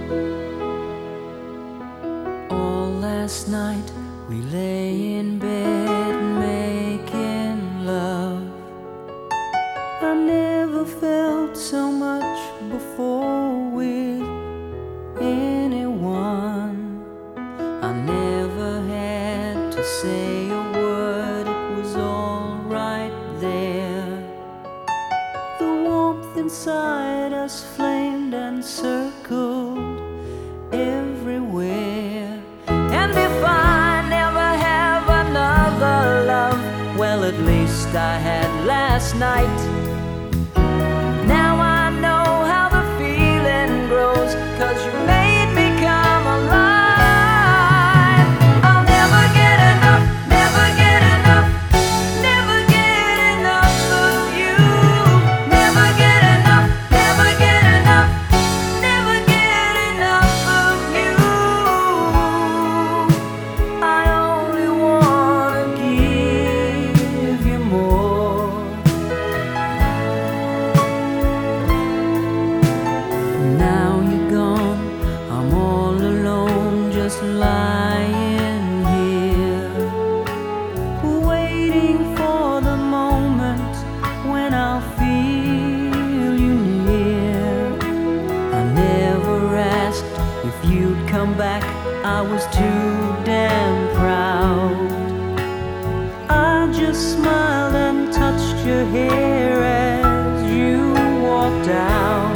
All last night we lay in bed making love. I never felt so much before with anyone. I never had to say a word, it was all right there. The warmth inside us flamed and circled everywhere. And if I never have another love, well, at least I had last night. Now I know how the feeling grows, 'cause you made me come alive. I'll never get enough, never get enough, never get enough of you. Never get enough, never get enough, never get enough of you. I only wanna give you more. Now you're gone, I'm all alone, just lying here, waiting for the moment when I'll feel you near. I never asked if you'd come back, I was too damn proud. I just smiled and touched your hair as you walked out.